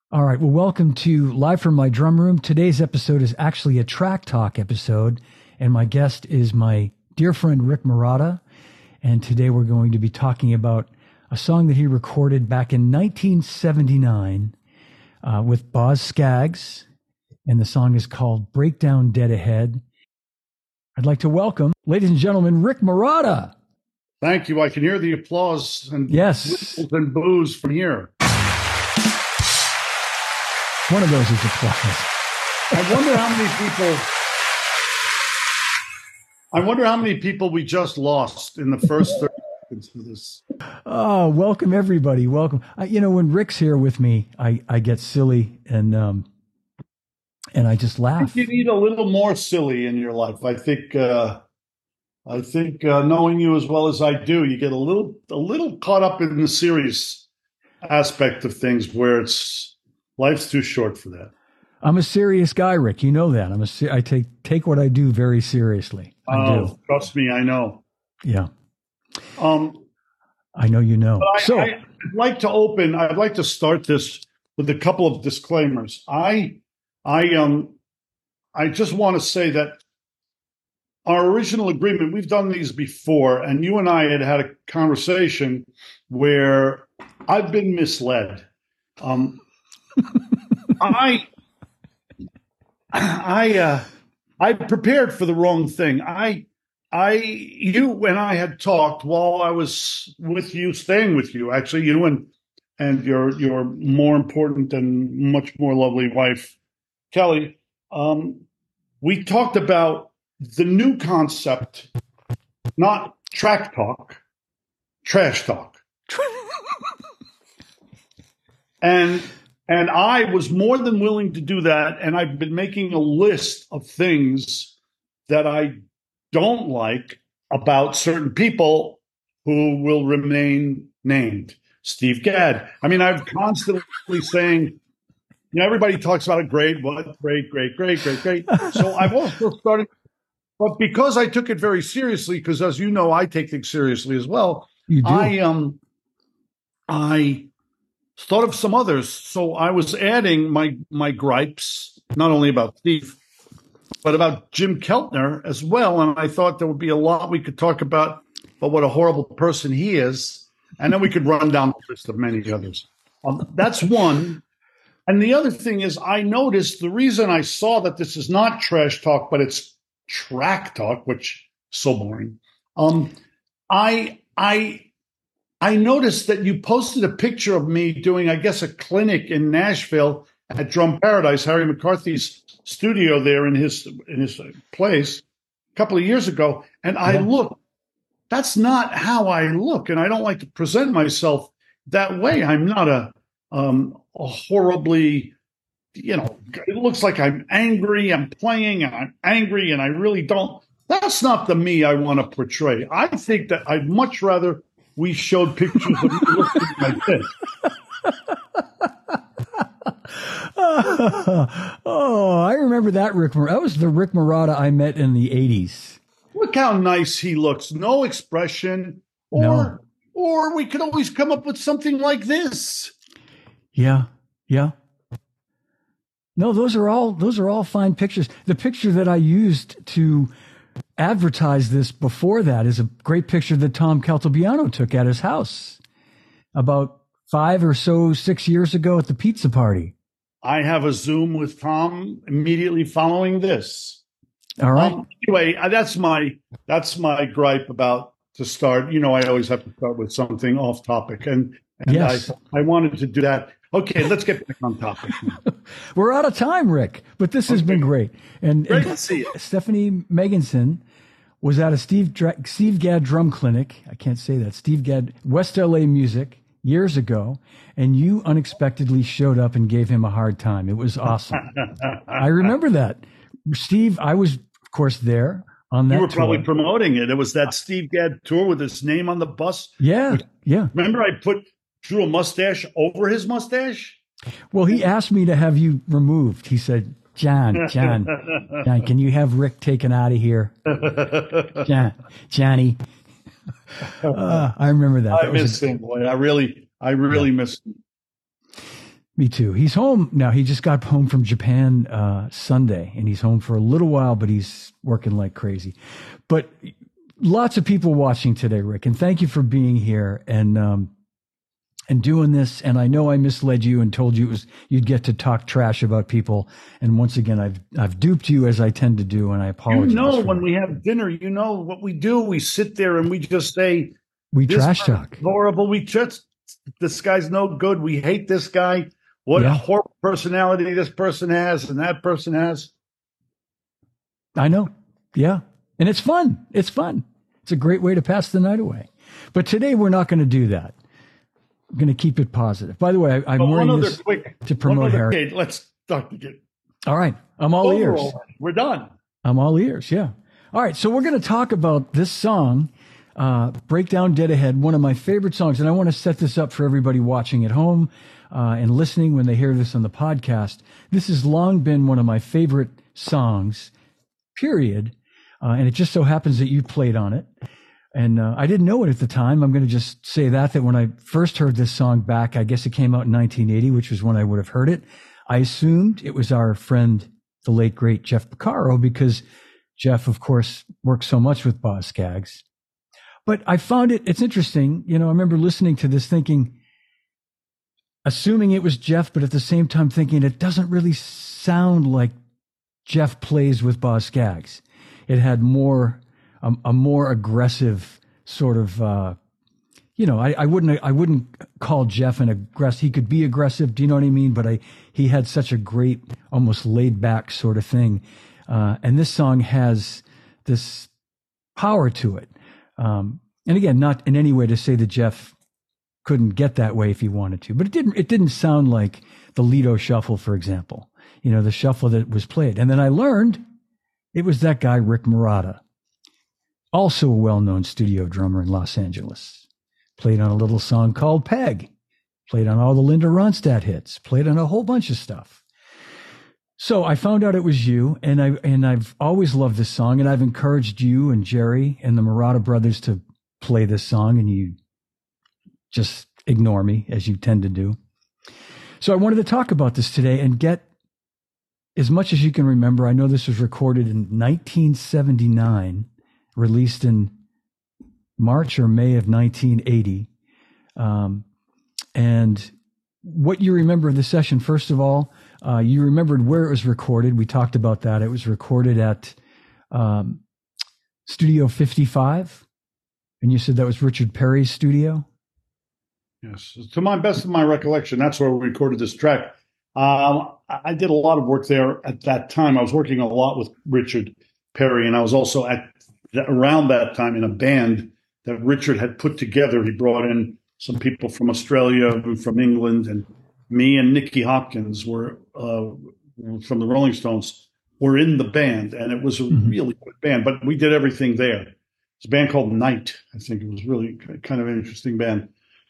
All right. Well, welcome to Live from My Drum Room. Today's episode is actually a track talk episode, and my guest is my dear friend Rick Marotta. And today we're going to be talking about a song that he recorded back in 1979 with Boz Scaggs, and the song is called Breakdown Dead Ahead. I'd like to welcome, ladies and gentlemen, Rick Marotta. Thank you. I can hear the applause and yes, whistles and boos from here. One of those is applause. I wonder how many people we just lost in the first 30 seconds of this. Oh, welcome everybody. Welcome. When Rick's here with me, I get silly and I just laugh. I think you need a little more silly in your life. I think knowing you as well as I do, you get a little caught up in the serious aspect of things where life's too short for that. I'm a serious guy, Rick. You know that. I take what I do very seriously. I do. Trust me, I know. Yeah. I know you know. I'd like to start this with a couple of disclaimers. I just want to say that our original agreement, we've done these before, and you and I had a conversation where I've been misled. I prepared for the wrong thing. You and I had talked while I was with you, staying with you, actually, you and your more important and much more lovely wife, Kelly. We talked about the new concept, not track talk, trash talk. And I was more than willing to do that. And I've been making a list of things that I don't like about certain people who will remain named. Steve Gadd. I mean, I'm constantly saying, everybody talks about great. So I've also started, but because I took it very seriously, because as you know, I take things seriously as well. You do. I thought of some others. So I was adding my gripes, not only about Steve, but about Jim Keltner as well. And I thought there would be a lot we could talk about what a horrible person he is. And then we could run down the list of many others. That's one. And the other thing is, I noticed the reason I saw that this is not trash talk, but it's track talk, which is so boring. I noticed that you posted a picture of me doing, I guess, a clinic in Nashville at Drum Paradise, Harry McCarthy's studio there in his place a couple of years ago. And I looked, that's not how I look. And I don't like to present myself that way. I'm not a horribly, it looks like I'm angry. I'm playing and I'm angry and I really don't. That's not the me I want to portray. I think that I'd much rather we showed pictures of me looking like this. I remember that Rick. That was the Rick Marotta I met in the 80s. Look how nice he looks. No expression. Or we could always come up with something like this. Yeah. No, those are all fine pictures. The picture that I used to advertise this before that is a great picture that Tom Caltabiano took at his house about 6 years ago at the pizza party. I have a Zoom with Tom immediately following this. All right. Anyway, that's my gripe about to start. I always have to start with something off topic, and yes. I wanted to do that. Okay, let's get back on topic. We're out of time, Rick, but this has been great. And to see you. Stephanie Meganson was at a Steve Gadd drum clinic. I can't say that. Steve Gadd, West LA Music, years ago, and you unexpectedly showed up and gave him a hard time. It was awesome. I remember that. Steve, I was, of course, there on that tour. You were probably promoting it. It was that Steve Gadd tour with his name on the bus. Yeah. Remember I drew a mustache over his mustache? Well, he asked me to have you removed. He said, John, can you have Rick taken out of here? Johnny. I remember that. I miss him, boy. I really miss him. Me too. He's home now. He just got home from Japan Sunday, and he's home for a little while, but he's working like crazy. But lots of people watching today, Rick, and thank you for being here and doing this. And I know I misled you and told you you'd get to talk trash about people. And once again, I've duped you, as I tend to do, and I apologize. When we have dinner, what we do. We sit there and we just say, we trash talk. Horrible. This guy's no good. We hate this guy. What a horrible personality this person has and that person has. I know. Yeah. And it's fun. It's fun. It's a great way to pass the night away. But today we're not going to do that. I'm going to keep it positive. By the way, I'm wearing this to promote Harry. Okay, let's talk again. All right. I'm all ears. We're done. I'm all ears. Yeah. All right. So we're going to talk about this song, Breakdown Dead Ahead, one of my favorite songs. And I want to set this up for everybody watching at home and listening when they hear this on the podcast. This has long been one of my favorite songs, period. And it just so happens that you played on it. And I didn't know it at the time. I'm going to just say that when I first heard this song back, I guess it came out in 1980, which was when I would have heard it. I assumed it was our friend, the late, great Jeff Porcaro, because Jeff, of course, worked so much with Boz Scaggs. But I found it's interesting. I remember listening to this thinking, assuming it was Jeff, but at the same time thinking it doesn't really sound like Jeff plays with Boz Scaggs. It had a more aggressive sort of, I wouldn't call Jeff an aggressive. He could be aggressive. Do you know what I mean? But he had such a great, almost laid back sort of thing. And this song has this power to it. And again, not in any way to say that Jeff couldn't get that way if he wanted to, but it didn't sound like the Lido Shuffle, for example, the shuffle that was played. And then I learned it was that guy, Rick Marotta, also a well-known studio drummer in Los Angeles. Played on a little song called Peg. Played on all the Linda Ronstadt hits. Played on a whole bunch of stuff. So I found out it was you, and I've always loved this song, and I've encouraged you and Jerry and the Marotta brothers to play this song, and you just ignore me, as you tend to do. So I wanted to talk about this today and get as much as you can remember. I know this was recorded in 1979, released in March or May of 1980. And what you remember of the session, first of all, you remembered where it was recorded. We talked about that. It was recorded at Studio 55. And you said that was Richard Perry's studio? Yes. To my best of my recollection, that's where we recorded this track. I did a lot of work there at that time. I was working a lot with Richard Perry, and I was also around that time in a band that Richard had put together. He brought in some people from Australia and from England, and me and Nicky Hopkins were from the Rolling Stones were in the band, and it was a really good band. But we did everything there. It's a band called Night. I think it was really kind of an interesting band.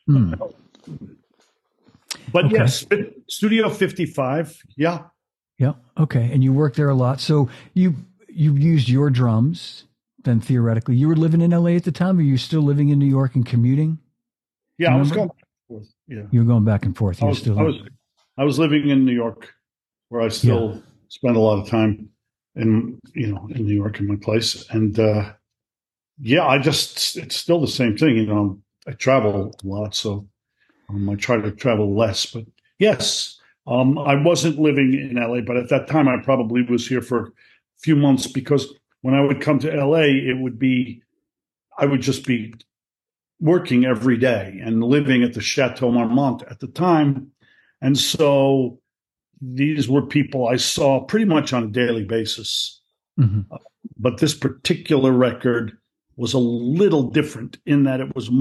But okay. Yes, Studio 55. Yeah. Yeah. Okay. And you worked there a lot. So you used your drums then theoretically. You were living in LA at the time, or you still living in New York and commuting? Yeah, I was going back and forth. Yeah. You were going back and forth. I was living in New York, where I still spend a lot of time in New York in my place. And it's still the same thing. I travel a lot, so I try to travel less. But yes, I wasn't living in LA, but at that time I probably was here for a few months, because when I would come to LA, I would just be working every day and living at the Chateau Marmont at the time. And so these were people I saw pretty much on a daily basis. But this particular record was a little different in that it was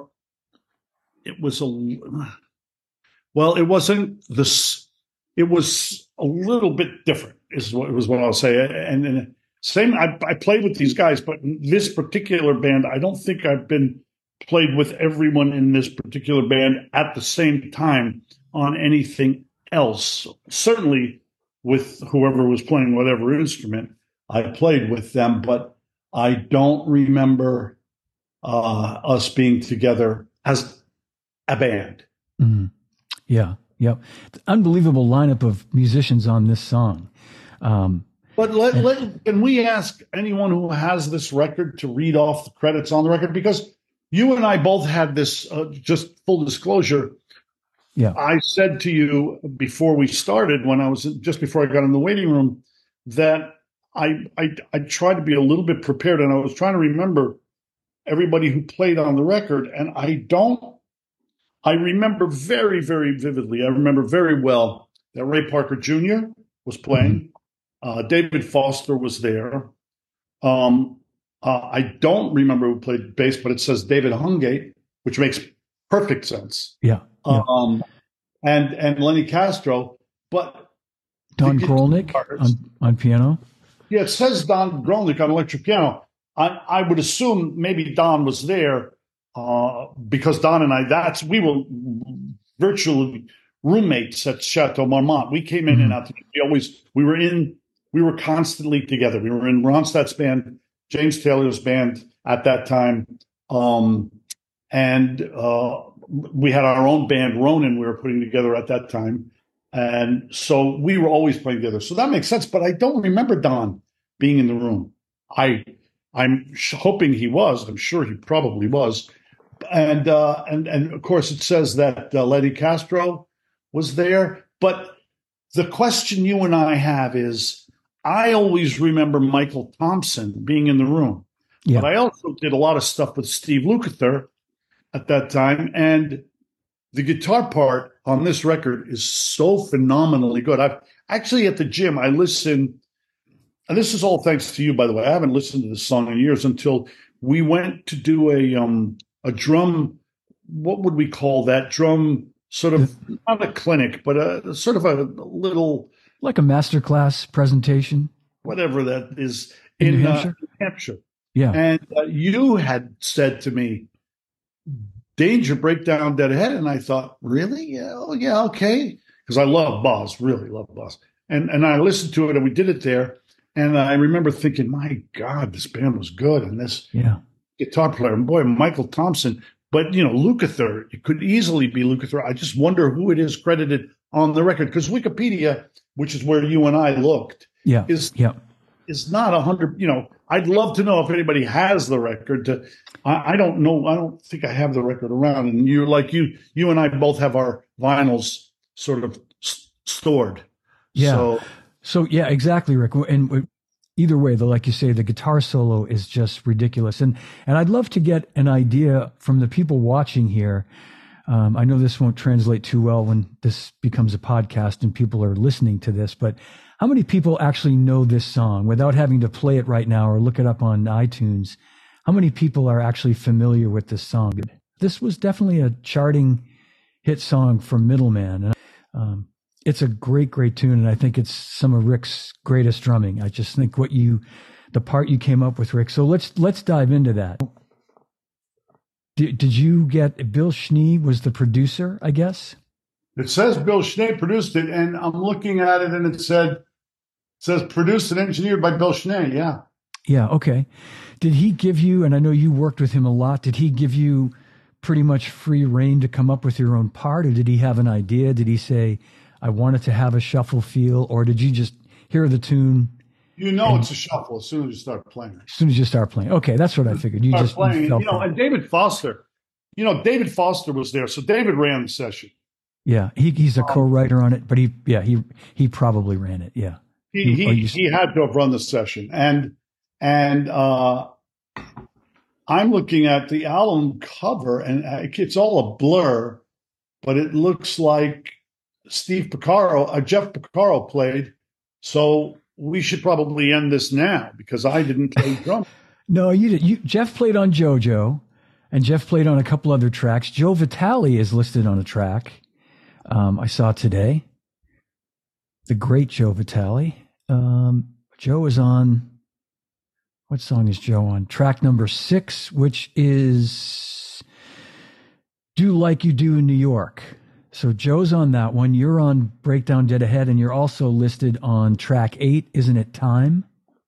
a little bit different is what I'll say. And same, I played with these guys, but this particular band, I don't think I've played with everyone in this particular band at the same time on anything else. Certainly with whoever was playing whatever instrument, I played with them, but I don't remember us being together as a band. Yeah. Yep. Unbelievable lineup of musicians on this song. But can we ask anyone who has this record to read off the credits on the record? Because you and I both had this, just full disclosure. Yeah. I said to you before we started, just before I got in the waiting room, that I tried to be a little bit prepared, and I was trying to remember everybody who played on the record, and I remember very, very vividly. I remember very well that Ray Parker Jr. was playing. David Foster was there. I don't remember who played bass, but it says David Hungate, which makes perfect sense. Yeah. And Lenny Castro, but Don Grolnick on piano. Yeah, it says Don Grolnick on electric piano. I would assume maybe Don was there because Don and I, we were virtually roommates at Chateau Marmont. We came in and out. We were constantly together. We were in Ronstadt's band, James Taylor's band at that time. And we had our own band, Ronin, we were putting together at that time. And so we were always playing together. So that makes sense. But I don't remember Don being in the room. I'm hoping he was. I'm sure he probably was. And of course, it says that Lenny Castro was there. But the question you and I have is, I always remember Michael Thompson being in the room. Yeah. But I also did a lot of stuff with Steve Lukather at that time. And the guitar part on this record is so phenomenally good. I've actually at the gym, I listen, and this is all thanks to you, by the way. I haven't listened to this song in years until we went to do a drum, what would we call that? Drum sort of, not a clinic, but a sort of a little... Like a masterclass presentation? Whatever that is in New Hampshire. Yeah. And you had said to me, Danger, Breakdown, Dead Ahead. And I thought, really? Yeah, oh, yeah, okay. Because I love Boz, really love Boz. And I listened to it and we did it there. And I remember thinking, my God, this band was good. And this guitar player, and boy, Michael Thompson. But, Lukather, it could easily be Lukather. I just wonder who it is credited on the record. Because Wikipedia, which is where you and I looked, is not 100. I'd love to know if anybody has the record. I don't know. I don't think I have the record around. And you and I both have our vinyls sort of stored. Yeah. So yeah, exactly, Rick. And either way, though, like you say, the guitar solo is just ridiculous. And I'd love to get an idea from the people watching here. I know this won't translate too well when this becomes a podcast and people are listening to this, but how many people actually know this song without having to play it right now or look it up on iTunes? How many people are actually familiar with this song? This was definitely a charting hit song for Middleman. And, it's a great, great tune. And I think it's some of Rick's greatest drumming. I just think the part you came up with, Rick. So let's dive into that. Did you get Bill Schnee was the producer, I guess? It says Bill Schnee produced it, and I'm looking at it, and it says produced and engineered by Bill Schnee. Yeah. Yeah. Okay. Did he give you? And I know you worked with him a lot. Did he give you pretty much free reign to come up with your own part, or did he have an idea? Did he say, "I want it to have a shuffle feel," or did you just hear the tune? It's a shuffle as soon as you start playing. As soon as you start playing. Okay, that's what I figured. You just playing, and David Foster. David Foster was there, so David ran the session. Yeah, he's a co-writer on it, but he probably ran it. Yeah, he had to have run the session, and I'm looking at the album cover, and it's all a blur, but it looks like Jeff Porcaro played. So we should probably end this now because I didn't play drum. No, you did. Jeff played on JoJo, and Jeff played on a couple other tracks. Joe Vitale is listed on a track I saw today. The great Joe Vitale. Joe is on. What song is Joe on? Track number 6, which is "Do Like You Do in New York." So Joe's on that one. You're on Breakdown Dead Ahead, and you're also listed on track 8, Isn't It Time?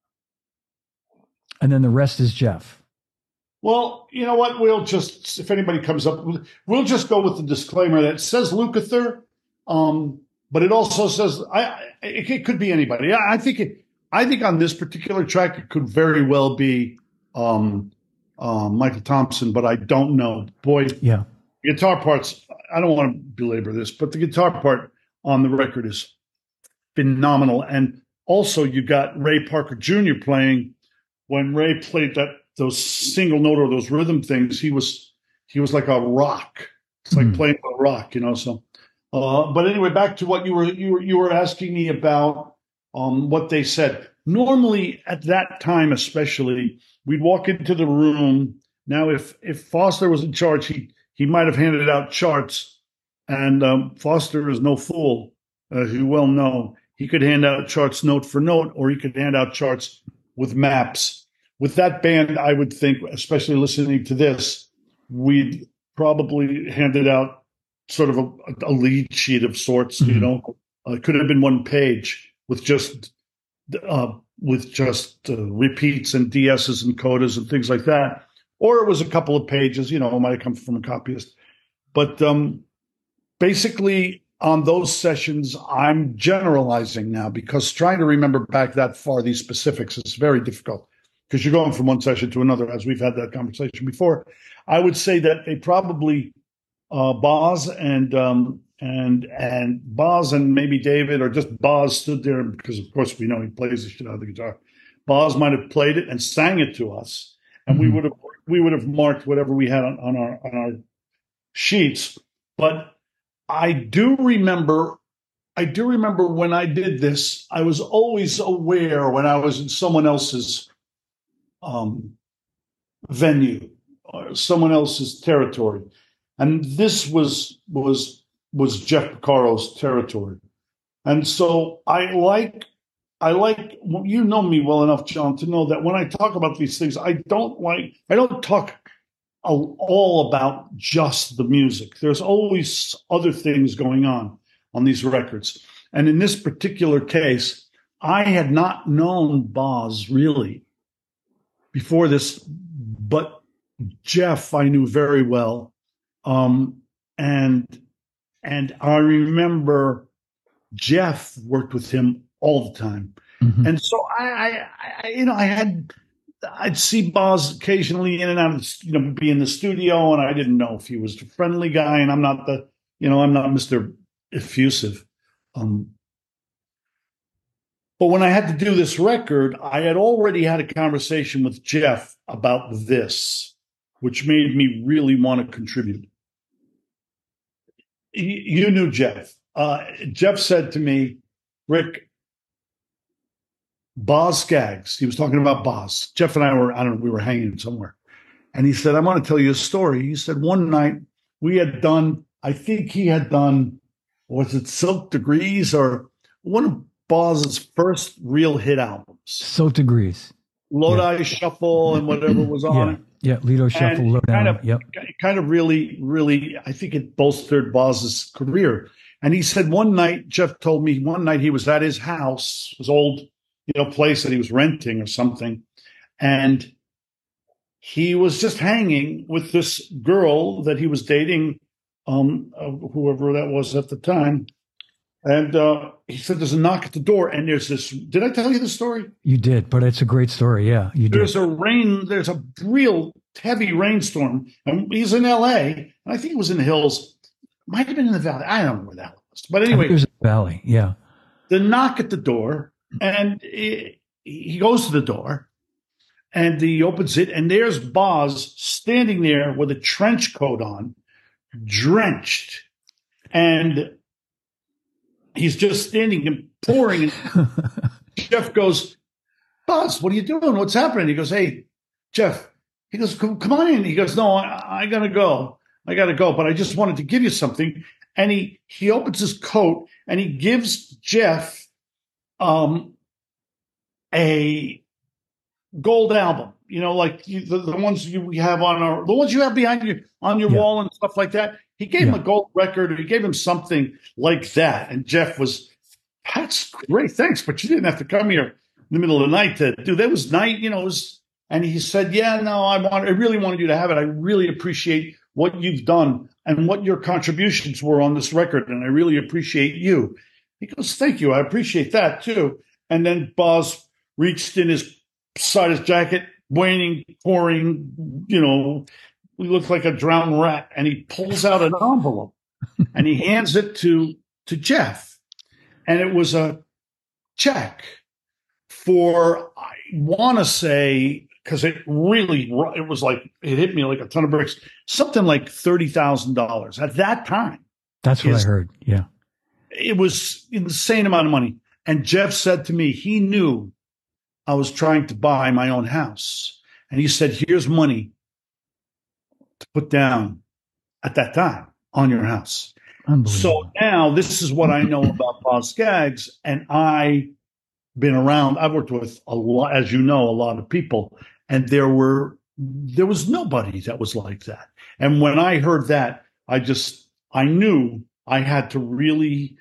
And then the rest is Jeff. Well, you know what? We'll just, if anybody comes up, we'll just go with the disclaimer that says Lukather. But it also says it could be anybody. I think on this particular track it could very well be Michael Thompson, but I don't know. Boy, yeah, guitar parts. I don't want to belabor this, but the guitar part on the record is phenomenal. And also, you got Ray Parker Jr. playing. When Ray played those single note or those rhythm things, he was like a rock. It's like playing a rock, So, but anyway, back to what you were asking me about what they said. Normally, at that time, especially, we'd walk into the room. Now, if Foster was in charge, he might have handed out charts, and Foster is no fool, as you well know. He could hand out charts note for note, or he could hand out charts with maps. With that band, I would think, especially listening to this, we'd probably handed out sort of a lead sheet of sorts. It could have been one page with just repeats and DSs and codas and things like that, or it was a couple of pages. It might have come from a copyist. But basically, on those sessions, I'm generalizing now because trying to remember back that far these specifics is very difficult because you're going from one session to another, as we've had that conversation before. I would say that they probably Boz and Boz and maybe David, or just Boz stood there because, of course, we know he plays the shit out of the guitar. Boz might have played it and sang it to us, and we would have marked whatever we had on our sheets. But I do remember when I did this, I was always aware when I was in someone else's venue or someone else's territory, and this was Jeff Porcaro's territory. And so I like you know me well enough, John, to know that when I talk about these things, I don't talk all about just the music. There's always other things going on these records. And in this particular case, I had not known Boz really before this, but Jeff I knew very well. And I remember Jeff worked with him all the time. Mm-hmm. And so I'd see Boz occasionally in and out, be in the studio, and I didn't know if he was a friendly guy, and I'm not Mr. Effusive. But when I had to do this record, I had already had a conversation with Jeff about this, which made me really want to contribute. You knew Jeff. Jeff said to me, Rick, Boz Scaggs, he was talking about Boz. Jeff and I we were hanging somewhere. And he said, I want to tell you a story. He said, one night I think he had done, was it Silk Degrees or one of Boz's first real hit albums? Silk Degrees. Lodi Shuffle and whatever was on it. Yeah, Lido Shuffle, Lowdown. Kind of really, really, I think it bolstered Boz's career. And he said one night, Jeff told me one night he was at his house, his old place that he was renting or something. And he was just hanging with this girl that he was dating, whoever that was at the time. And he said, there's a knock at the door, and there's this. Did I tell you the story? You did, but it's a great story. Yeah, you did. There's a real heavy rainstorm, and he's in L.A., and I think it was in the hills. Might have been in the valley. I don't know where that was. But anyway. It was in the valley, yeah. The knock at the door, and he goes to the door, and he opens it, and there's Boz standing there with a trench coat on, drenched, and he's just standing and pouring. And Jeff goes, Boz, what are you doing? What's happening? He goes, hey, Jeff. He goes, come on in. He goes, no, I got to go. But I just wanted to give you something. And he opens his coat and he gives Jeff a gold album. Like the ones we have the ones you have behind on your wall and stuff like that. He gave him a gold record, or he gave him something like that. And Jeff was, that's great, thanks, but you didn't have to come here in the middle of the night to do that. Was night, and he said, yeah, no, I really wanted you to have it. I really appreciate what you've done and what your contributions were on this record, and I really appreciate you." He goes, "Thank you. I appreciate that too." And then Boz reached in inside his jacket, waning, pouring, he looked like a drowned rat, and he pulls out an envelope and he hands it to Jeff. And it was a check for, I want to say, because it was like, it hit me like a ton of bricks, something like $30,000 at that time. That's what I heard. Yeah. It was an insane amount of money. And Jeff said to me, he knew I was trying to buy my own house. And he said, "Here's money to put down at that time on your house." So now this is what I know about Boz Scaggs. And I've worked with a lot, as you know, a lot of people. And there was nobody that was like that. And when I heard that, I knew I had to really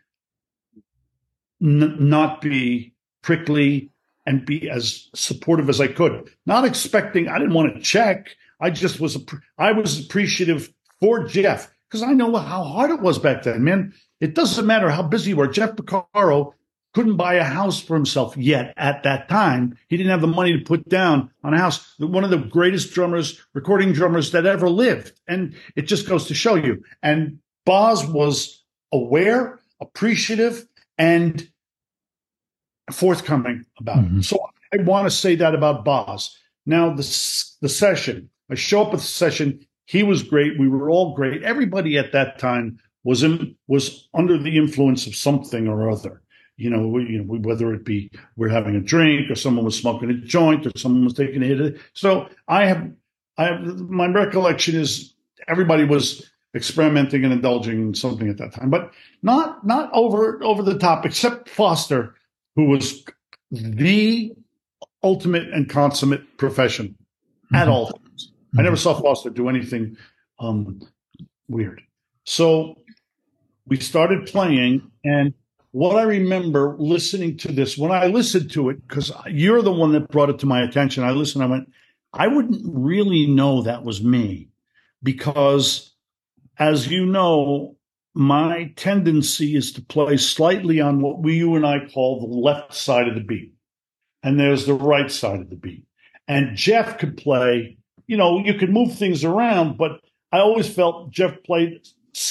not be prickly and be as supportive as I could. Not expecting, I didn't want to check. I was appreciative for Jeff because I know how hard it was back then, man. It doesn't matter how busy you were. Jeff Porcaro couldn't buy a house for himself yet at that time. He didn't have the money to put down on a house. One of the greatest recording drummers that ever lived. And it just goes to show you. And Boz was aware, appreciative, and forthcoming about it. So I want to say that about Boz. Now, the session, I show up at the session. He was great. We were all great. Everybody at that time was under the influence of something or other. Whether it be we're having a drink or someone was smoking a joint or someone was taking a hit. So my recollection is everybody was experimenting and indulging in something at that time, but not over the top, except Foster, who was the ultimate and consummate professional at all times. I never saw Foster do anything weird. So we started playing, and what I remember listening to this, when I listened to it, because you're the one that brought it to my attention, I listened, I went, I wouldn't really know that was me, because as you know, my tendency is to play slightly on what you and I call the left side of the beat. And there's the right side of the beat. And Jeff could play, you could move things around, but I always felt Jeff played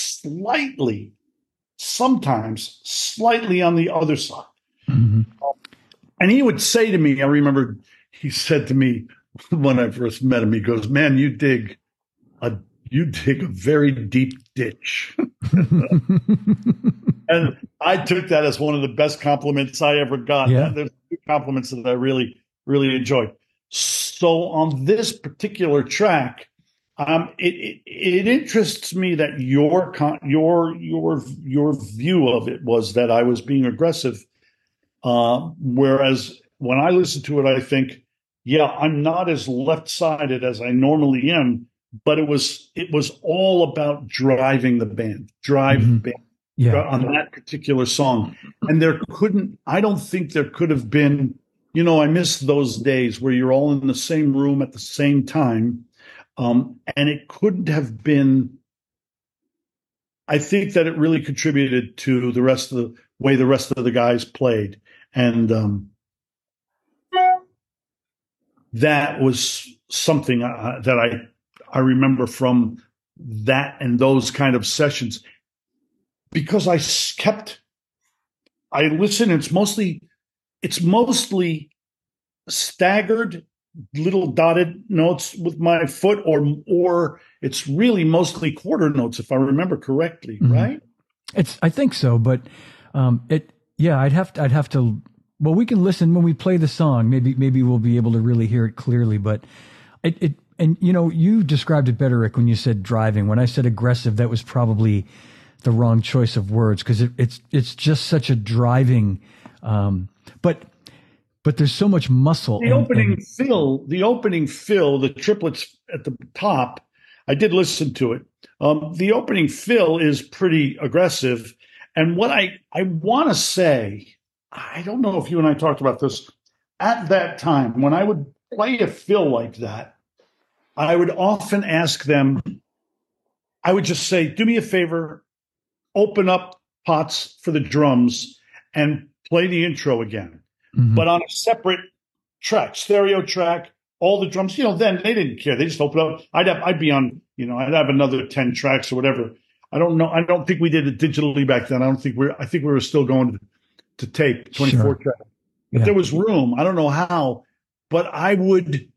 sometimes slightly on the other side. And he would say to me, I remember he said to me when I first met him, he goes, "Man, you dig a very deep ditch." And I took that as one of the best compliments I ever got. Yeah. There's two compliments that I really, really enjoyed. So on this particular track, it interests me that your view of it was that I was being aggressive, whereas when I listen to it, I think, yeah, I'm not as left-sided as I normally am. But it was all about driving the band, the band on that particular song. And I don't think there could have been, I miss those days where you're all in the same room at the same time. And it couldn't have been, I think that it really contributed to the rest of the way the rest of the guys played. And that was something that I remember from that and those kind of sessions, because I listen. It's mostly staggered little dotted notes with my foot, or it's really mostly quarter notes, if I remember correctly, right? I think so, but I'd have to. Well, we can listen when we play the song. Maybe we'll be able to really hear it clearly, but And you described it better, Rick, when you said driving. When I said aggressive, that was probably the wrong choice of words, because it's just such a driving. But there's so much muscle. The opening fill, the triplets at the top. I did listen to it. The opening fill is pretty aggressive, and what I want to say, I don't know if you and I talked about this at that time when I would play a fill like that. I would often ask them, I would just say, do me a favor, open up Pots for the drums and play the intro again, but on a separate track, stereo track, all the drums. Then they didn't care. They just opened up. I'd be on, I'd have another 10 tracks or whatever. I don't know. I don't think we did it digitally back then. I think we were still going to tape 24 tracks. If there was room, I don't know how, but I would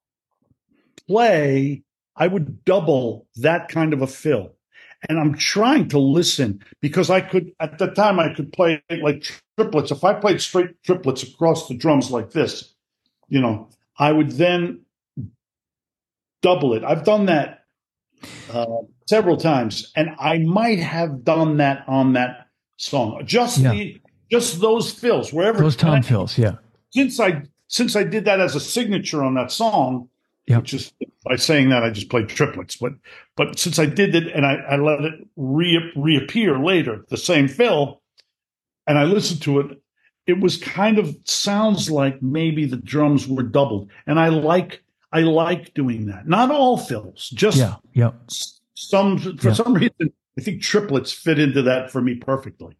double that kind of a fill. And I'm trying to listen because at the time I could play like triplets. If I played straight triplets across the drums like this, I would then double it. I've done that several times, and I might have done that on that song. Just those fills, wherever those tom fills. Yeah. Since I did that as a signature on that song, which is by saying that I just played triplets, but since I did it and I let it reappear later, the same fill, and I listened to it, it was kind of sounds like maybe the drums were doubled, and I like doing that. Not all fills, just some. For some reason, I think triplets fit into that for me perfectly.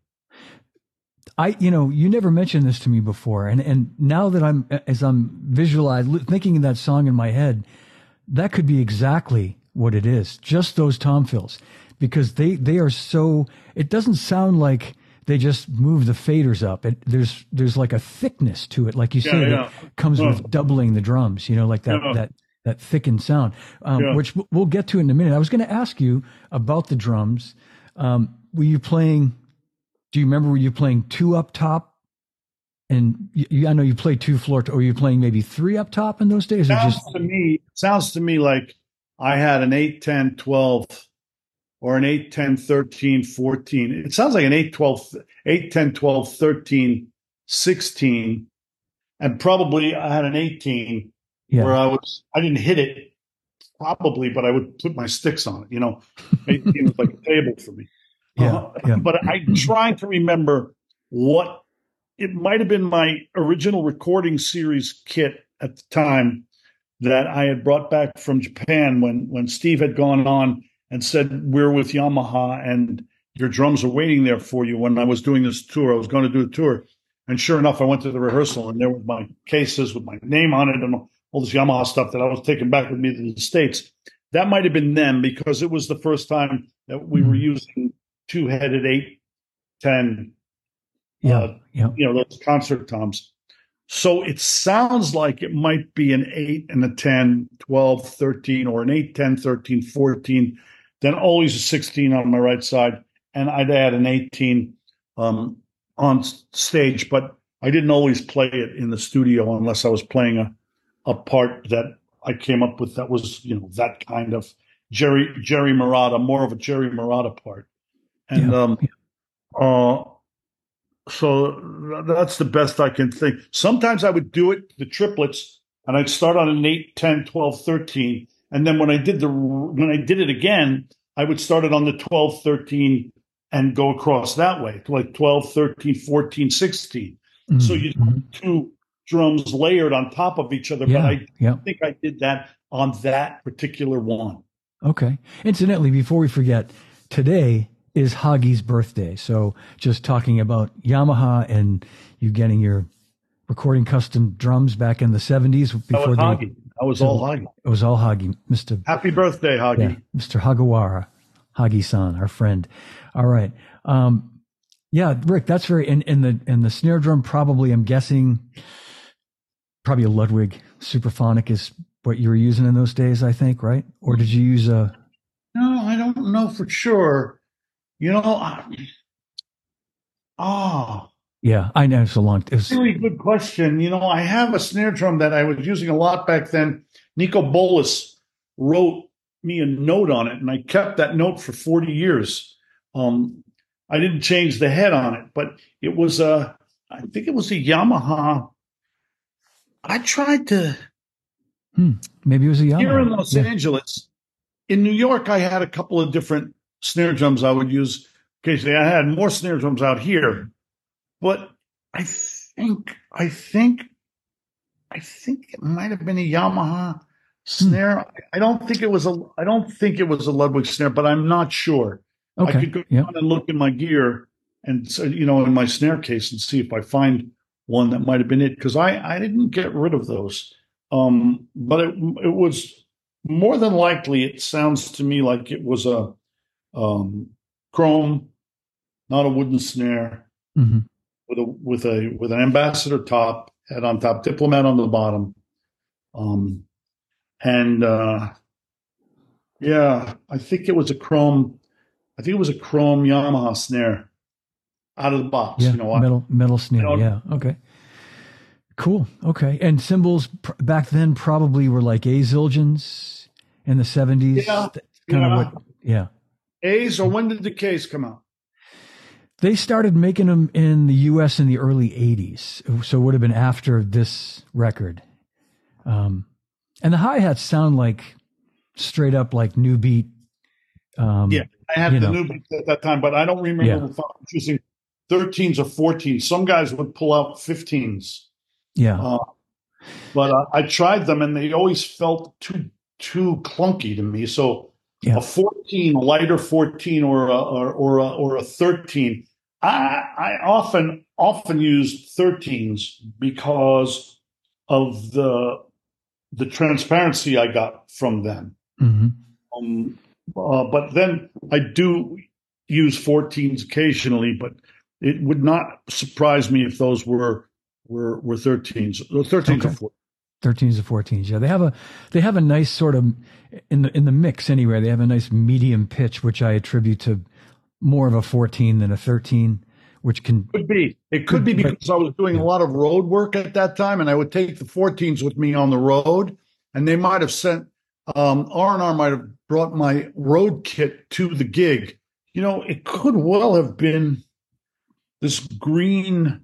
You never mentioned this to me before, and now that I'm thinking of that song in my head, that could be exactly what it is. Just those tom fills, because they are so. It doesn't sound like they just move the faders up. There's like a thickness to it, like you say, that comes with doubling the drums. Like that thickened sound, which we'll get to in a minute. I was going to ask you about the drums. Were you playing? Do you remember, were you playing 2 up top? And I know you played 2 floor, or were you playing maybe 3 up top in those days? Sounds to me like I had an 8, 10, 12, or an 8, 10, 13, 14. It sounds like an 8, 10, 12, 13, 16. And probably I had an 18 where I didn't hit it probably, but I would put my sticks on it, 18 was like a table for me. But I'm trying to remember what it might have been my original recording series kit at the time that I had brought back from Japan when Steve had gone on and said, we're with Yamaha and your drums are waiting there for you. When I was doing this tour, I was going to do a tour. And sure enough, I went to the rehearsal and there were my cases with my name on it and all this Yamaha stuff that I was taking back with me to the States. That might have been them, because it was the first time that we were using 2-headed 8, 10, those concert toms. So it sounds like it might be an 8 and a 10, 12, 13, or an 8, 10, 13, 14, then always a 16 on my right side. And I'd add an 18 on stage, but I didn't always play it in the studio unless I was playing a part that I came up with that was, that kind of Jerry Marotta, more of a Jerry Marotta part. And so that's the best I can think. Sometimes I would do it, the triplets, and I'd start on an 8, 10, 12, 13. And then when I did it again, I would start it on the 12, 13 and go across that way, like 12, 13, 14, 16. So you have 2 drums layered on top of each other. But I think I did that on that particular one. Okay. Incidentally, before we forget, today is Hagi's birthday. So just talking about Yamaha and you getting your recording custom drums back in the 70s. Before Hagi. That was all Hagi. It was all Hagi. Mr. Happy birthday, Hagi. Yeah, Mr. Hagawara, Hagi-san, our friend. All right. Rick, that's very, and the snare drum, probably, I'm guessing, probably a Ludwig Superphonic is what you were using in those days, I think, right? Or did you use a... No, I don't know for sure. Yeah, I know it's a long. It was really good question. I have a snare drum that I was using a lot back then. Nico Bolas wrote me a note on it, and I kept that note for 40 years. I didn't change the head on it, but it was I think it was a Yamaha. I tried to. Maybe it was a Yamaha. Here in Los Angeles. In New York, I had a couple of different snare drums I would use occasionally. I had more snare drums out here, but I think it might have been a Yamaha. snare. I don't think it was a. I don't think it was a Ludwig snare, but I'm not sure. I Okay. could go Yeah. down and look in my gear and in my snare case and see if I find one that might have been it because I didn't get rid of those. But it was more than likely. It sounds to me like it was a chrome, not a wooden snare Hmm. with an ambassador top, head on top, diplomat on the bottom. Um, and yeah, I think it was a chrome. I think it was a chrome Yamaha snare out of the box. Yeah. Metal snare. I Yeah. Okay. Cool. Okay. And cymbals back then probably were like A Zildjians in the 70s. yeah, That's kind of yeah. what, yeah. A's or when did the case come out? They started making them in the US in the early 80s. So it would have been after this record. And the hi-hats sound like straight up like new beat. Yeah, I had you the know. new beats at that time, but I don't remember Yeah. if I was using 13s or 14s. Some guys would pull out 15s. Yeah. But I tried them, and they always felt too clunky to me. So Yeah. a 14, a lighter 14, or a 13. I often used 13s because of the transparency I got from them. Hmm. But then I do use 14s occasionally, but it would not surprise me if those were 13s. 13s Okay. or 14s. 13s to 14s. Yeah. They have a nice sort of in the mix anyway. They have a nice medium pitch, which I attribute to more of a 14 than a 13, which can Could be. It could be because I was doing a lot of road work at that time, and I would take the 14s with me on the road, and they might have sent R&R might have brought my road kit to the gig. It could well have been this green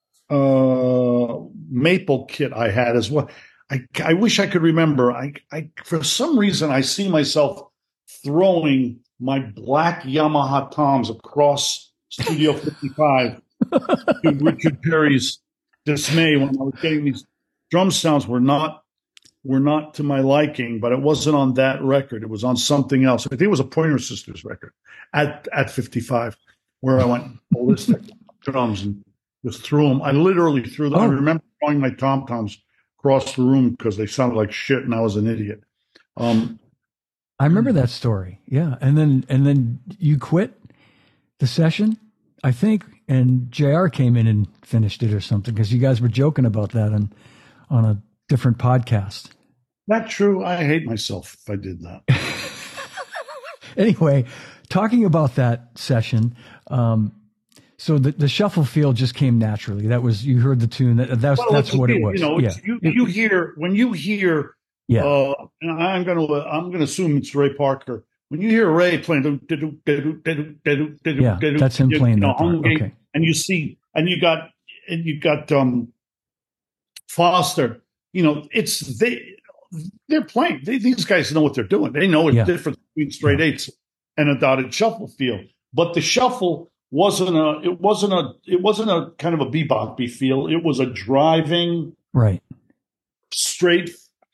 maple kit I had as well. I wish I could remember. I for some reason I see myself throwing my black Yamaha toms across Studio 55 to Richard Perry's dismay when I was getting these drum sounds were not to my liking, but it wasn't on that record. It was on something else. I think it was a Pointer Sisters record at 55, where I went ballistic drums and just threw them. I literally threw them. I remember throwing my tom toms across the room because they sounded like shit, and I was an idiot. I remember that story. Yeah. And then you quit the session, I think, and JR came in and finished it or something because you guys were joking about that on a different podcast. Not true. I hate myself if I did that. Anyway, talking about that session, so the shuffle feel just came naturally. That was, you heard the tune. That's what it was. You hear when you hear. Yeah. And I'm gonna assume it's Ray Parker. When you hear Ray playing, Yeah, that's him playing that part. Okay. And you got Foster. They're playing. These guys know what they're doing. They know the difference between straight eights and a dotted shuffle feel. But the shuffle wasn't a kind of a bebop feel. It was a driving, right, straight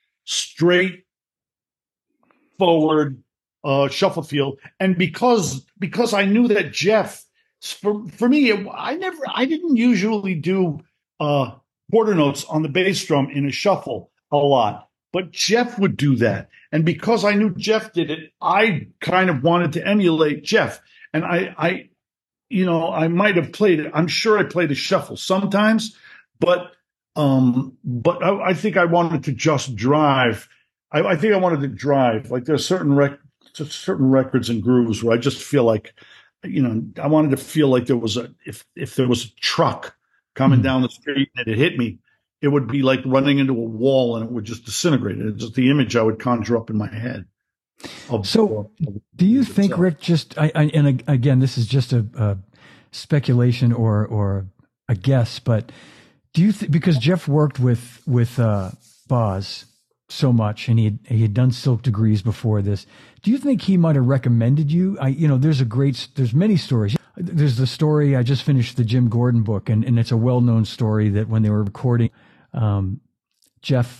forward shuffle feel. And because I knew that Jeff, for me, I didn't usually do quarter notes on the bass drum in a shuffle a lot, but Jeff would do that. And because I knew Jeff did it, I kind of wanted to emulate Jeff. And I might have played it. I'm sure I played a shuffle sometimes, but I think I wanted to just drive. I think I wanted to drive. Like there's certain records and grooves where I just feel like, I wanted to feel like there was if there was a truck coming down the street and it hit me, it would be like running into a wall and it would just disintegrate. It's just the image I would conjure up in my head. Do you think, Rick, and again, this is just a speculation or a guess, but do you because Jeff worked with Boz so much and he had done Silk Degrees before this, do you think he might have recommended you? There's many stories. There's the story, I just finished the Jim Gordon book, and it's a well-known story that when they were recording, Jeff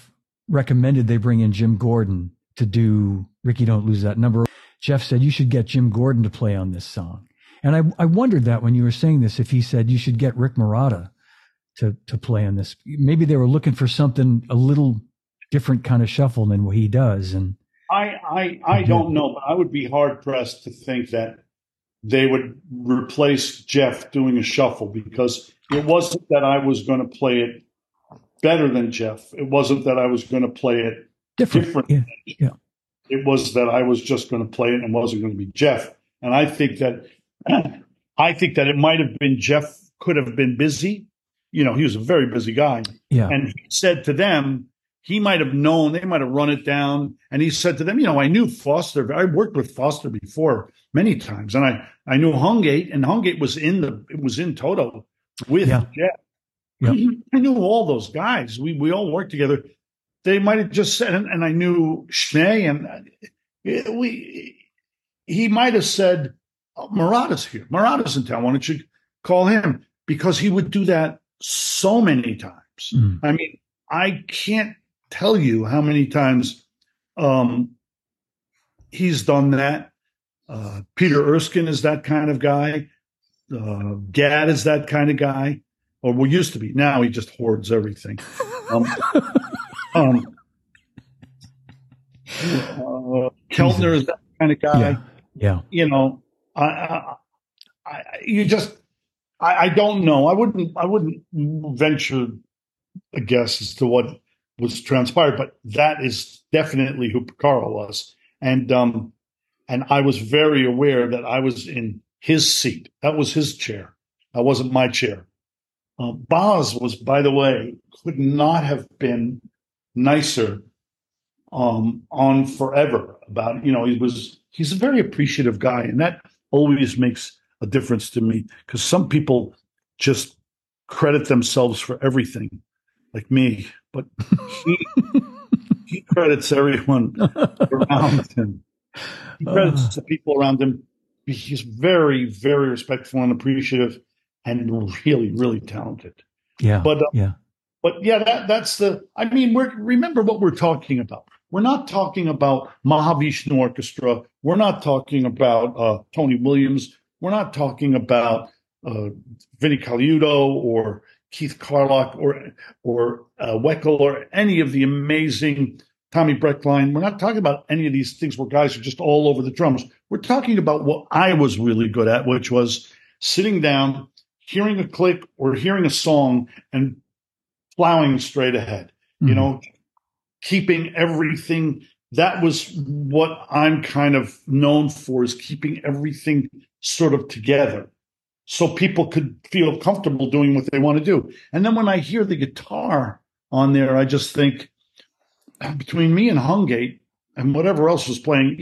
recommended they bring in Jim Gordon to do Ricky Don't Lose That Number. Jeff said, you should get Jim Gordon to play on this song. And I wondered that when you were saying this, if he said you should get Rick Marotta to play on this. Maybe they were looking for something a little different kind of shuffle than what he does. And I don't know, but I would be hard pressed to think that they would replace Jeff doing a shuffle, because it wasn't that I was going to play it better than Jeff. It wasn't that I was going to play it different. Yeah. It was that I was just going to play it and wasn't going to be Jeff. And I think that it might have been Jeff could have been busy. He was a very busy guy. Yeah. And he said to them, he might have known, they might have run it down. And he said to them, I knew Foster. I worked with Foster before many times. And I knew Hungate, and Hungate was in Toto with Jeff. Yeah. I knew all those guys. We all worked together. They might have just said, and I knew Schnee, and he might have said, Marotta's here. Marotta's in town. Why don't you call him? Because he would do that so many times. I mean, I can't tell you how many times he's done that. Peter Erskine is that kind of guy. Gadd is that kind of guy, or well, used to be. Now he just hoards everything. Keltner is that kind of guy. Yeah. I don't know. I wouldn't venture a guess as to what was transpired, but that is definitely who Porcaro was. And I was very aware that I was in his seat. That was his chair. That wasn't my chair. Boz was, by the way, could not have been nicer on forever about, he's a very appreciative guy. And that always makes a difference to me, because some people just credit themselves for everything, like me, but he credits everyone around him. He credits the people around him. He's very, very respectful and appreciative, and really, really talented. Yeah. But that's remember what we're talking about. We're not talking about Mahavishnu Orchestra. We're not talking about Tony Williams. We're not talking about Vinnie Colaiuto or Keith Carlock or Weckl or any of the amazing Tommy Breckline. We're not talking about any of these things where guys are just all over the drums. We're talking about what I was really good at, which was sitting down, hearing a click or hearing a song and plowing straight ahead, keeping everything. That was what I'm kind of known for, is keeping everything sort of together so people could feel comfortable doing what they want to do. And then when I hear the guitar on there, I just think, between me and Hungate and whatever else was playing,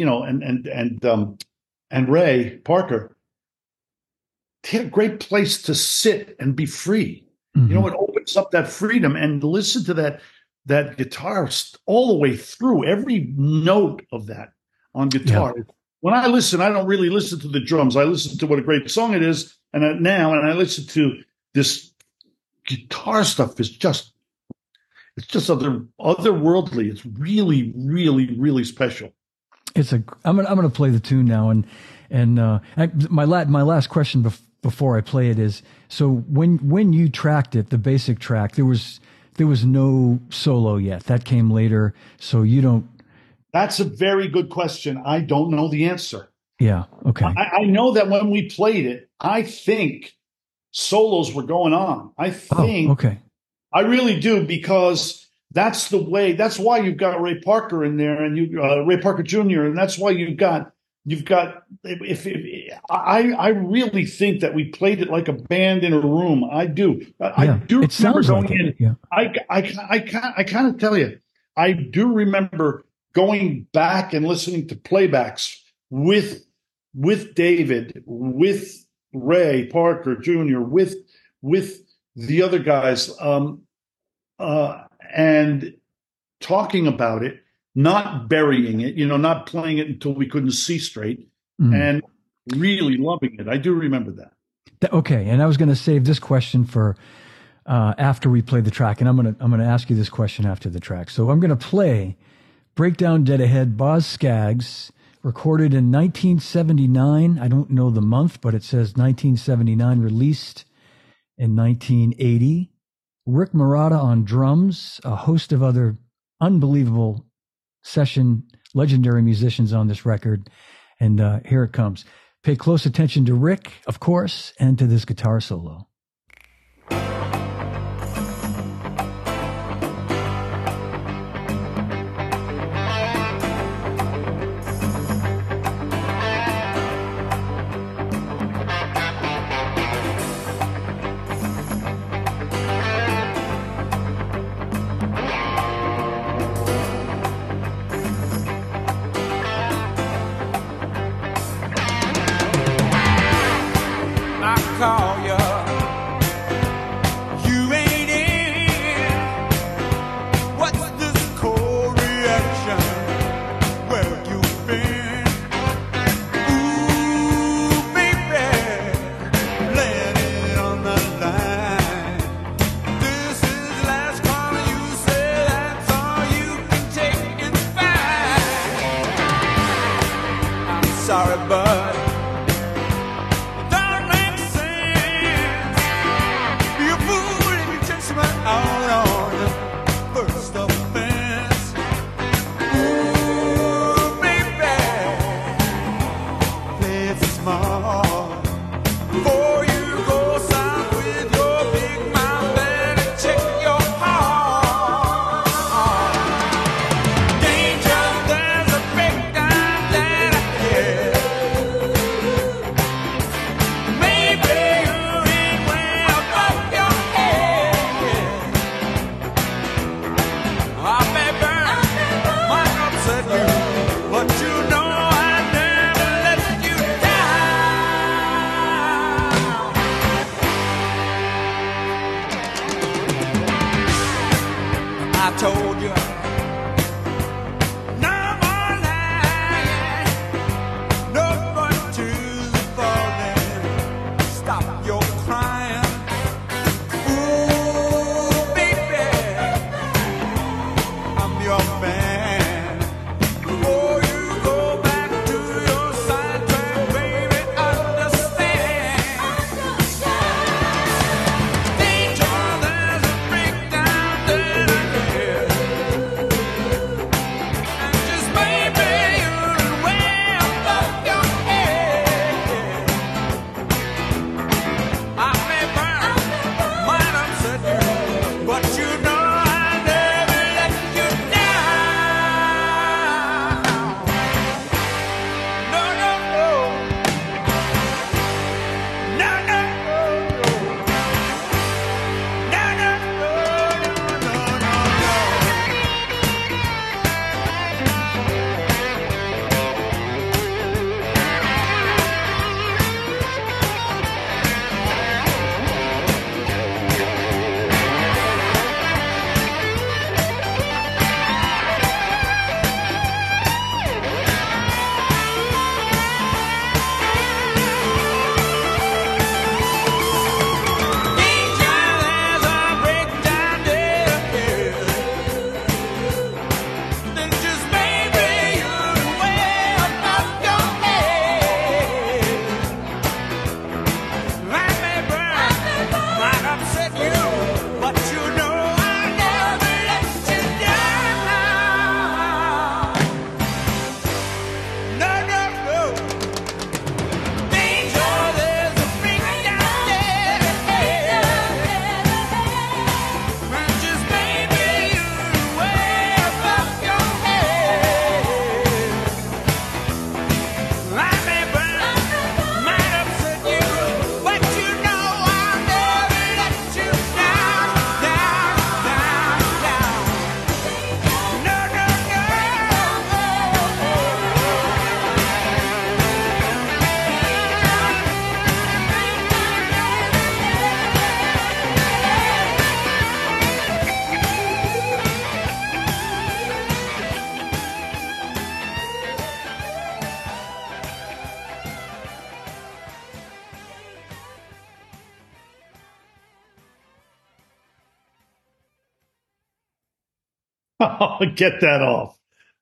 and Ray Parker, they had a great place to sit and be free. It opens up that freedom, and listen to that guitar all the way through, every note of that on guitar. Yeah. When I listen, I don't really listen to the drums. I listen to what a great song it is, and I listen to this guitar stuff. It's just otherworldly. It's really, really, really special. I'm gonna play the tune now, and my last question before I play it is, so when you tracked it, the basic track, there was no solo yet. That came later, so you don't. That's a very good question. I don't know the answer. Yeah. Okay. I know that when we played it, I think solos were going on. I think. Oh, okay. I really do, because that's the way. That's why you've got Ray Parker in there, and Ray Parker Jr., and that's why you've got. I really think that we played it like a band in a room. I do. I do remember going in. Yeah. I kind of tell you, I do remember going back and listening to playbacks with David, with Ray Parker Jr., with the other guys, and talking about it, not burying it, not playing it until we couldn't see straight, and really loving it. I do remember that. Okay. And I was going to save this question for after we play the track, and I'm gonna ask you this question after the track. So I'm gonna play "Breakdown Dead Ahead," Boz Scaggs, recorded in 1979. I don't know the month, but it says 1979, released in 1980. Rick Marotta on drums, a host of other unbelievable session legendary musicians on this record. And here it comes. Pay close attention to Rick, of course, and to this guitar solo. Get that off.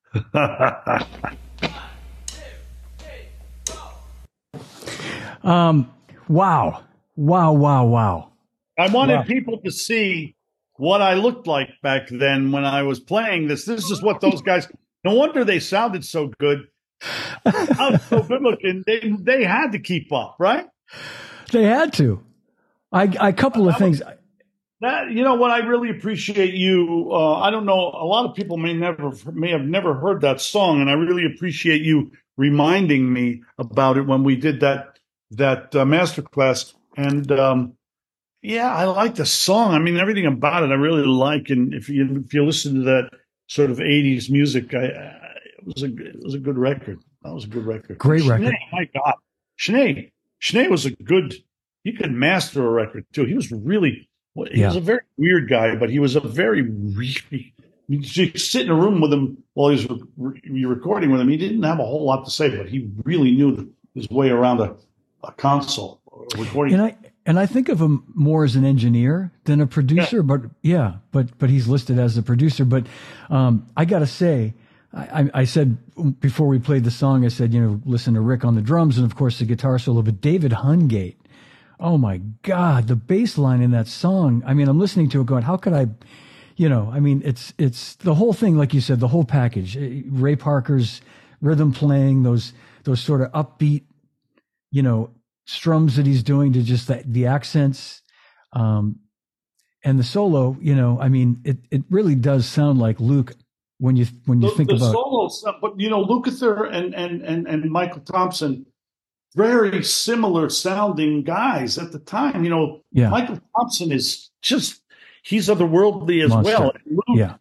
Wow. Wow, wow, wow. I wanted Wow. people to see what I looked like back then when I was playing this. This is what those guys. No wonder they sounded so good. I was so good looking. They had to keep up, right? They had to. I couple of things. That you know what I really appreciate you. I don't know. A lot of people may have never heard that song, and I really appreciate you reminding me about it when we did that master class. And yeah, I like the song. I mean, everything about it I really like. And if you listen to that sort of '80s music, it was a good record. That was a good record. Great Sinead, record. my God, Sinead was a good. He could master a record too. He was really. He was Yeah. a very weird guy, but he was a very really. You sit in a room with him while he was recording with him. He didn't have a whole lot to say, but he really knew his way around a console or recording. And I think of him more as an engineer than a producer, Yeah. but yeah, but he's listed as a producer. But I got to say, I said before we played the song, I said, listen to Rick on the drums and of course the guitar solo, but David Hungate. Oh my God, the bass line in that song. I mean, I'm listening to it going, how could I, I mean, it's the whole thing, like you said, the whole package. Ray Parker's rhythm playing, those sort of upbeat, strums that he's doing to just the accents, and the solo, I mean, it really does sound like Luke when you think The about. solo stuff, but Lukather and Michael Thompson, very similar sounding guys at the time. Yeah, Michael Thompson is he's otherworldly as monster. well. And Luke, Yeah,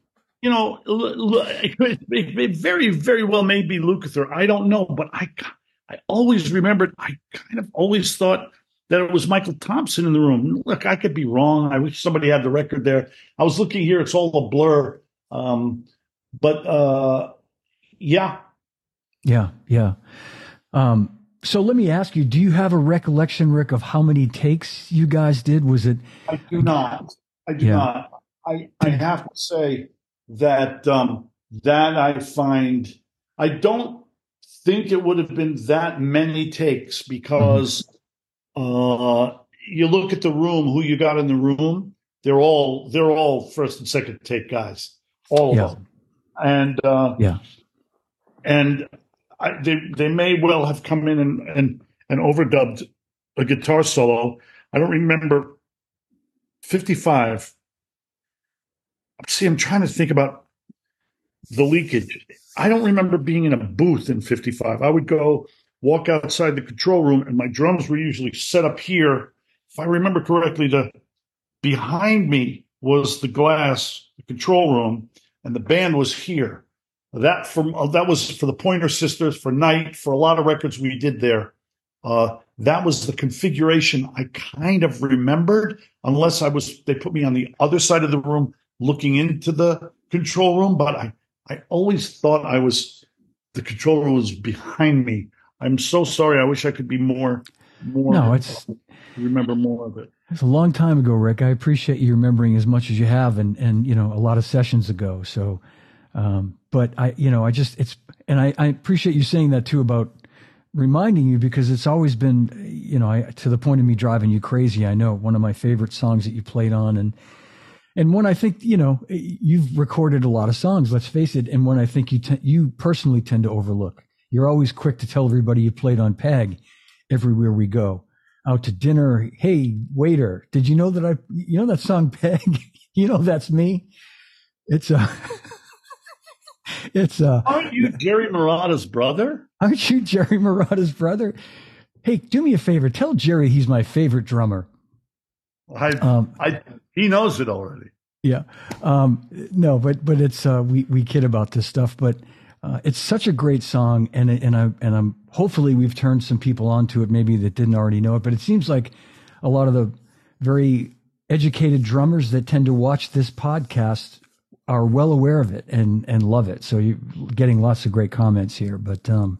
it very, very well may be Lukather. I don't know, but I always remembered, I kind of always thought that it was Michael Thompson in the room. Look, I could be wrong. I wish somebody had the record there. I was looking here. It's all a blur. But yeah. Yeah. So let me ask you, do you have a recollection, Rick, of how many takes you guys did? Was it? I do not. I do not. I have to say that that I find, I don't think it would have been that many takes because you look at the room, who you got in the room, they're all first and second take guys, all of them. And and they may well have come in and overdubbed a guitar solo. I don't remember 55. See, I'm trying to think about the leakage. I don't remember being in a booth in 55. I would go walk outside the control room, and my drums were usually set up here. If I remember correctly, behind me was the glass, the control room, and the band was here. That was for the Pointer Sisters, for Night, for a lot of records we did there. That was the configuration I kind of remembered, unless they put me on the other side of the room looking into the control room. But I always thought the control room was behind me. I'm so sorry. I wish I could be more. No, remember more of it. It's a long time ago, Rick. I appreciate you remembering as much as you have, and a lot of sessions ago. So, but I appreciate you saying that too about reminding you, because it's always been, to the point of me driving you crazy. I know one of my favorite songs that you played on, and one I think, you've recorded a lot of songs, let's face it. And one I think you personally tend to overlook. You're always quick to tell everybody you played on Peg everywhere we go. Out to dinner. Hey, waiter, did you know that that song Peg? That's me. It's Aren't you Jerry Murata's brother? Aren't you Jerry Murata's brother? Hey, do me a favor. Tell Jerry he's my favorite drummer. He knows it already. Yeah. No, but it's we kid about this stuff, but it's such a great song, and I'm hopefully we've turned some people onto it maybe that didn't already know it. But it seems like a lot of the very educated drummers that tend to watch this podcast are well aware of it and love it. So you're getting lots of great comments here. But I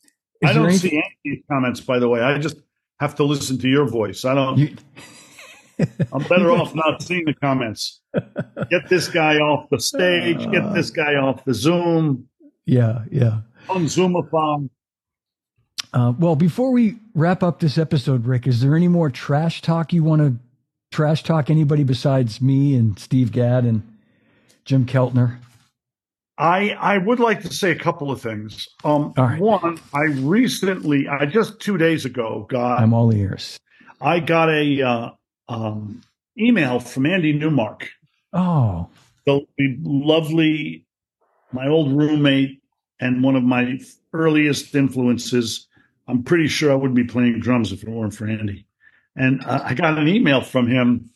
don't see any of these comments, by the way. I just have to listen to your voice. I don't. I'm better off not seeing the comments. Get this guy off the stage. Get this guy off the Zoom. Yeah. Unzoomathon. Well, before we wrap up this episode, Rick, is there any more trash talk you want to trash talk anybody besides me and Steve Gadd and Jim Keltner? I would like to say a couple of things. All right. One, I just 2 days ago I'm all ears. I got a email from Andy Newmark. Oh, the lovely, my old roommate and one of my earliest influences. I'm pretty sure I wouldn't be playing drums if it weren't for Andy. And I got an email from him.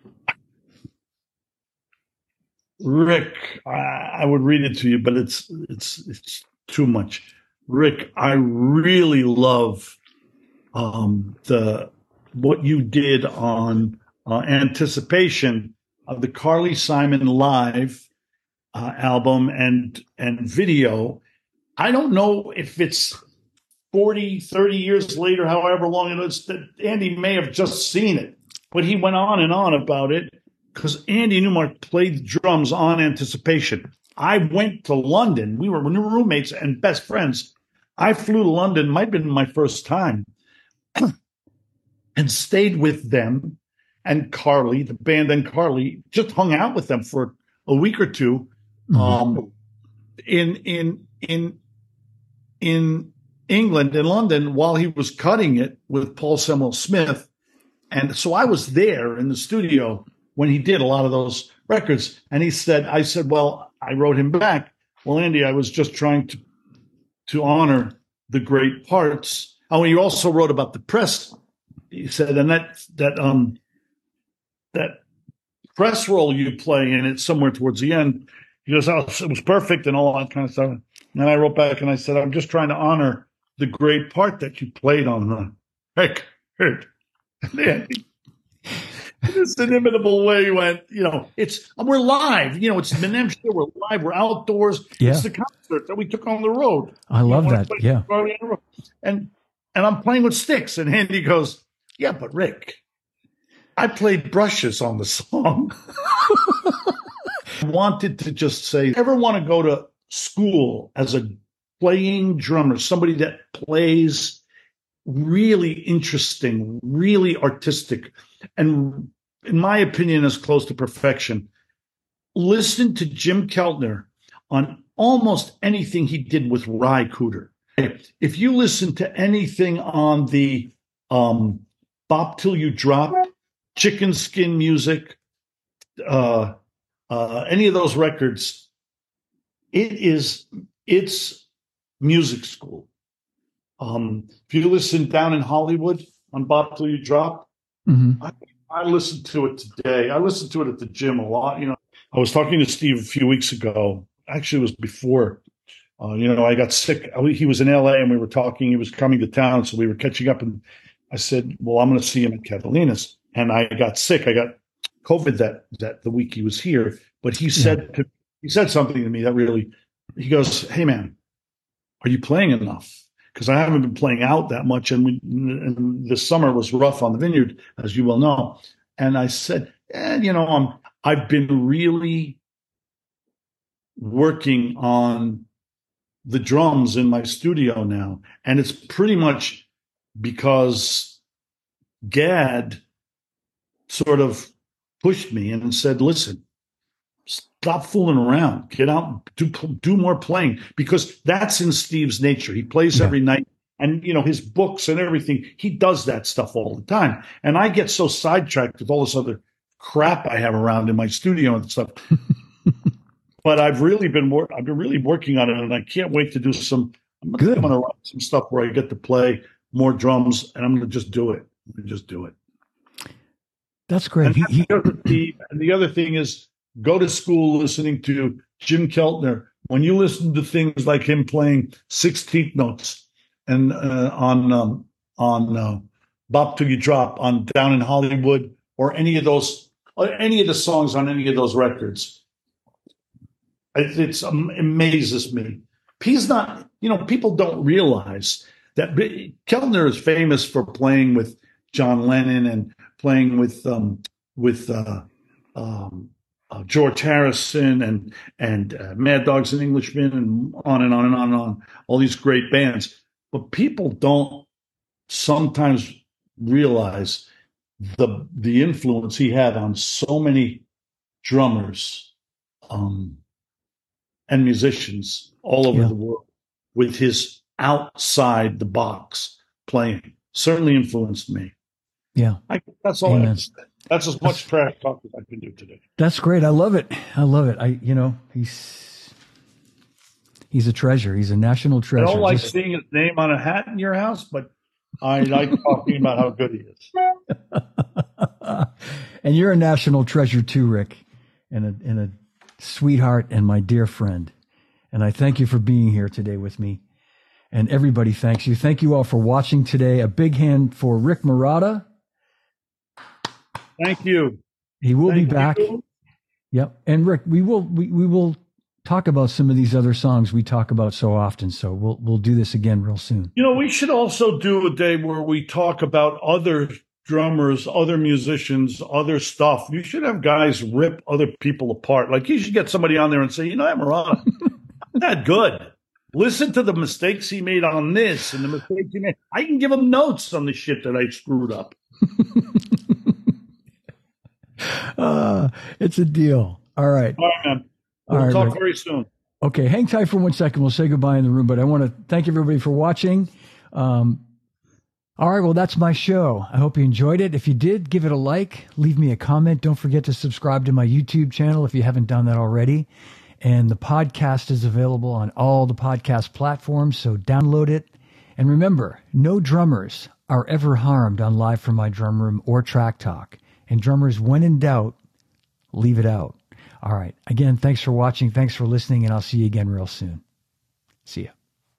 Rick, I would read it to you, but it's too much. Rick, I really love what you did on Anticipation of the Carly Simon Live album and video. I don't know if it's 40, 30 years later, however long it is, that Andy may have just seen it, but he went on and on about it. Because Andy Newmark played drums on Anticipation. I went to London. We were roommates and best friends. I flew to London, might have been my first time, and stayed with them and Carly, the band, and Carly, just hung out with them for a week or two in England, in London, while he was cutting it with Paul Samuel Smith. And so I was there in the studio when he did a lot of those records. And I said, well, I wrote him back. Well, Andy, I was just trying to honor the great parts. Oh, and he also wrote about the press. He said, and that press role you play in it somewhere towards the end, he goes, oh, it was perfect and all that kind of stuff. And I wrote back and I said, I'm just trying to honor the great part that you played on the record. And Andy, this inimitable way went, we're live, it's Menem show, we're live, we're outdoors. Yeah. It's the concert that we took on the road. I love that. Yeah. And I'm playing with sticks. And Andy goes, yeah, but Rick, I played brushes on the song. I wanted to just say, ever want to go to school as a playing drummer, somebody that plays really interesting, really artistic, and in my opinion, as close to perfection. Listen to Jim Keltner on almost anything he did with Ry Cooder. If you listen to anything on the Bop Till You Drop, Chicken Skin Music, any of those records, it's music school. If you listen Down in Hollywood on Bop Till You Drop, I listened to it today. I listened to it at the gym a lot. I was talking to Steve a few weeks ago. Actually, it was before. I got sick. He was in LA and we were talking. He was coming to town, so we were catching up. And I said, "Well, I'm going to see him at Catalina's." And I got sick. I got COVID that the week he was here. But he said something to me that really. He goes, "Hey, man, are you playing enough?" Because I haven't been playing out that much, and this summer was rough on the Vineyard, as you well know. And I said, I've been really working on the drums in my studio now, and it's pretty much because Gadd sort of pushed me and said, "Listen, stop fooling around. Get out, do more playing," because that's in Steve's nature. He plays every night, and his books and everything. He does that stuff all the time, and I get so sidetracked with all this other crap I have around in my studio and stuff. But I've really been working on it, and I can't wait to do some. I'm going to write some stuff where I get to play more drums, and I'm going to just do it. That's great. And the other thing is, go to school listening to Jim Keltner. When you listen to things like him playing 16th notes and on Bop Till You Drop, on Down in Hollywood, or any of the songs on any of those records, it amazes me. He's not, people don't realize that Keltner is famous for playing with John Lennon and playing with George Harrison and Mad Dogs and Englishmen and on and on and on and on. All these great bands, but people don't sometimes realize the influence he had on so many drummers and musicians all over the world with his outside the box playing. Certainly influenced me. Yeah. That's all I have to say. That's as much trash talk as I can do today. That's great. I love it. I love it. He's a treasure. He's a national treasure. I don't like seeing his name on a hat in your house, but I like talking about how good he is. And you're a national treasure too, Rick, and a sweetheart and my dear friend. And I thank you for being here today with me. And everybody thanks you. Thank you all for watching today. A big hand for Rick Marotta. Thank you. He will be back. Yep. And Rick, we will talk about some of these other songs we talk about so often. So we'll do this again real soon. We should also do a day where we talk about other drummers, other musicians, other stuff. You should have guys rip other people apart. Like you should get somebody on there and say, that Marotta, not that good. Listen to the mistakes he made on this and the mistakes he made. I can give him notes on the shit that I screwed up. It's a deal. All right. All right, man. We'll talk very soon. Okay. Hang tight for 1 second. We'll say goodbye in the room, but I want to thank everybody for watching. All right. Well, that's my show. I hope you enjoyed it. If you did, give it a like, leave me a comment. Don't forget to subscribe to my YouTube channel if you haven't done that already. And the podcast is available on all the podcast platforms, so download it. And remember, no drummers are ever harmed on Live from My Drum Room or Track Talk. And drummers, when in doubt, leave it out. All right. Again, thanks for watching. Thanks for listening, and I'll see you again real soon. See ya.